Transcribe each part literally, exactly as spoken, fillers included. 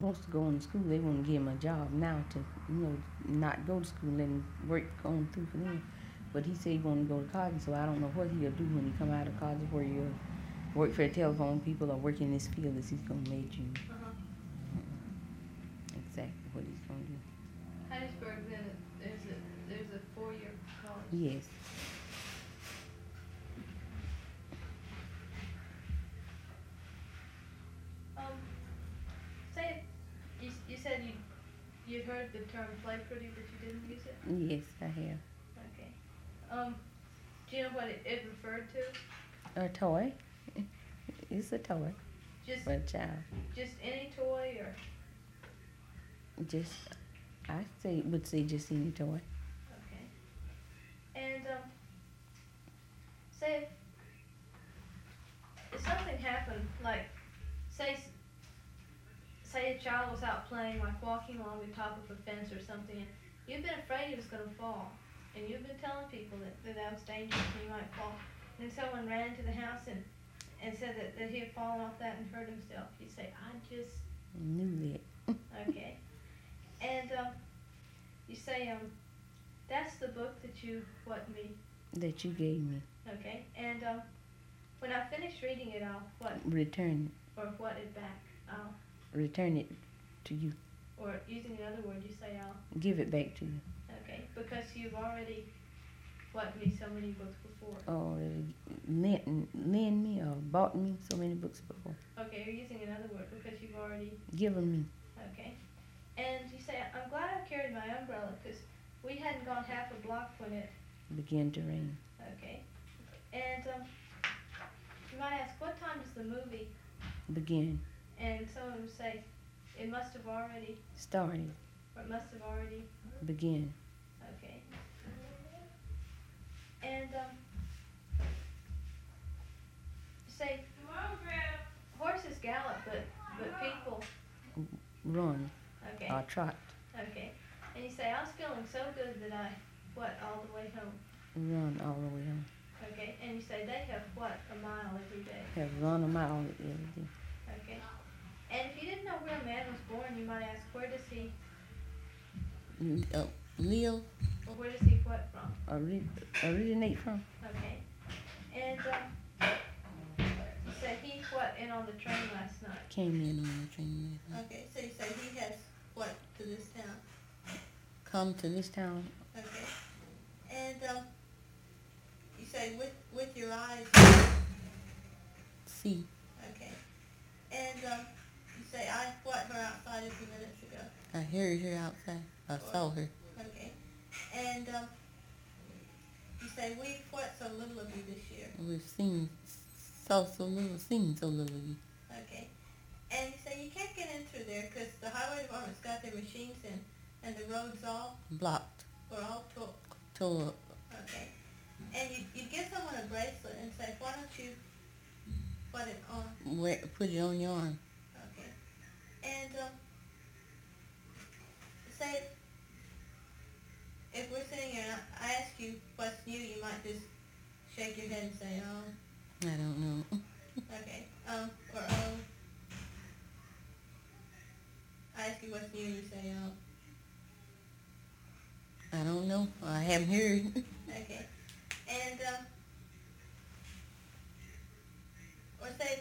supposed to go on to school. They want to give him a job now to, you know, not go to school and work on through for them. But he said he want to go to college, so I don't know what he'll do when he come out of college, where he'll work for the telephone people or work in this field that he's going to major in. Uh-huh. Exactly what he's going to do. Hattiesburg, then, there's a, there's a four-year college. Yes. Um, say, you, you said you, you'd heard the term play pretty, but you didn't use it? Yes, I have. Okay. Um, do you know what it, it referred to? A toy. It's a toy Just, for a child. just any toy, or? Just, I say would say just any toy. Okay. And, um, say if, if something happened, like, say, s- say a child was out playing, like walking along the top of a fence or something, and you've been afraid he was gonna fall, and you've been telling people that, that that was dangerous and he might fall, and then someone ran into the house and, and said that, that he had fallen off that and hurt himself, you'd say, I just, Knew that. okay. And, um, you say, um, that's the book that you, what, me, That you gave me. okay? And, um, when I finish reading it, I'll, what, Return or what it back, I'll, return it to you. or using another word, you say I'll, Give it back to you. okay? Because you've already, what, me so many books before. Or lend, lend me or bought me so many books before. Okay, you're using another word because you've already, Give them me. okay? And you say, I'm glad I carried my umbrella because we hadn't gone half a block when it, Begin to rain. okay? And, um, you might ask, what time does the movie, Begin. and someone would say, it must have already, Started. or it must have already, Begin. okay? And, um, say, horses gallop, but, but people, Run. okay, Or trot. okay. And you say, I was feeling so good that I, what, all the way home, Run all the way home. okay? And you say, they have, what, a mile every day, Have run a mile every day. okay? And if you didn't know where a man was born, you might ask, where does he, Mm, Uh, live or where does he what from, ori- originate from? okay? And, um, you say, he, what, in on the train last night, Came in on the train last night. okay? So you say, he has, what, to this town, Come to this town. okay? And, um, you say, with, with your eyes, See. okay? And, um, you say, I, what, her outside a few minutes ago, I heard her outside. I saw her. okay? And, um, you say, we've, what, so little of you this year, We've seen, saw so little, seen so little of you. okay? And you say, you can't get in through there because the highway department's got their machines in, and the roads all, Blocked. were all took, Tore up. okay? And you, you give someone a bracelet and say, why don't you put it on, Wear, put it on your arm. okay? And, um, say, if we're sitting here and I I ask you what's new, you might just shake your head and say, oh, I don't know. okay, um, or oh. I ask you what's new, you say, oh, I don't know. I haven't heard. okay. And, um, or say,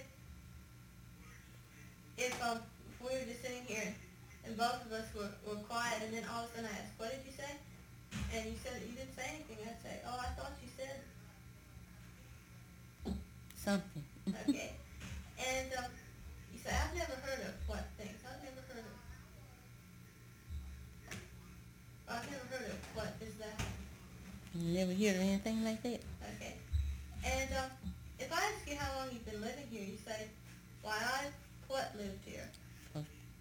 if, um, we were just sitting here and both of us were, were quiet and then all of a sudden I asked, what did you say? And you said, you didn't say anything. I'd say, oh, I thought you said, Something. okay. And, um, you say, I've never heard of what things. I've never heard of, I've never heard of what is that. You never hear anything like that? Okay. And, um, if I ask you how long you've been living here, you say, why, I, what lived here?